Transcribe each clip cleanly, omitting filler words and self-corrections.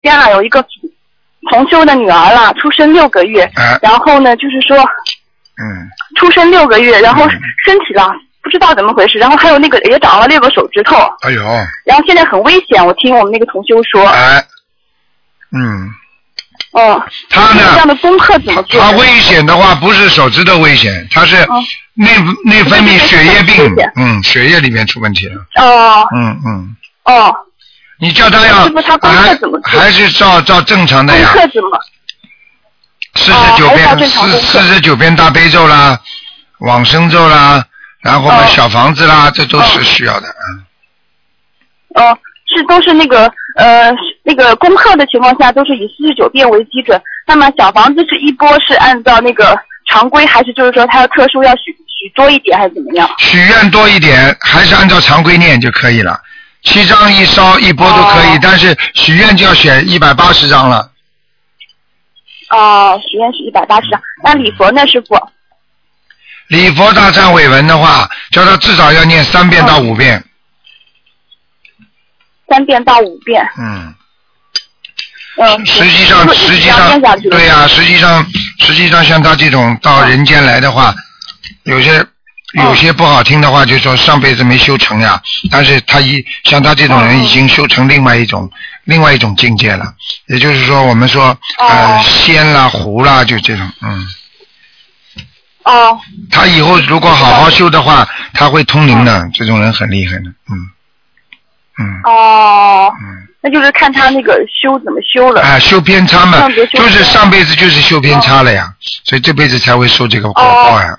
家有一个同修的女儿了，出生6个月，然后呢就是说，出生6个月，然后身体了不知道怎么回事，然后还有那个也长了6个手指头， 哎呦， 然后现在很危险，我听我们那个同修说， 他呢这样的功课怎么做？ 他危险的话不是手指头危险，他是内分泌血液病，血液里面出问题了。你叫他要还是照正常的呀？ 功课怎么 ？49遍大悲咒啦，往生咒啦，然后呢小房子啦，这都是需要的。 都是那个功课的情况下都是以49遍为基准，那么小房子是一波是按照那个常规，还是就是说它要特殊要许多一点，还是怎么样？ 许愿多一点，还是按照常规念就可以了。7张一烧一波都可以，但是许愿就要选180张了。 许愿是180张，那礼佛呢，师傅？ 礼佛大忏悔文的话，叫他至少要念3遍到5遍。 3遍到5遍。 实际上，对呀，实际上像他这种到人间来的话，有些不好听的话，就说上辈子没修成呀。但是像他这种人已经修成另外一种境界了。也就是说，我们说仙啦、狐啦，就这种，他以后如果好好修的话，他会通灵的。这种人很厉害的， 那就是看他那个修怎么修了。 修偏差嘛，就是上辈子就是修偏差了呀，所以这辈子才会受这个果报呀，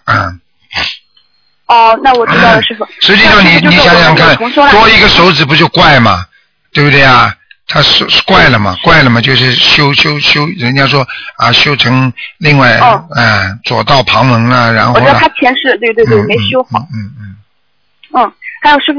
那我知道了，师傅。 实际上你想想看，多一个手指不就怪嘛，对不对啊？他是怪了嘛，就是修，人家说修成另外左道旁门了，然后。 我知道他前世对没修好。还有师傅。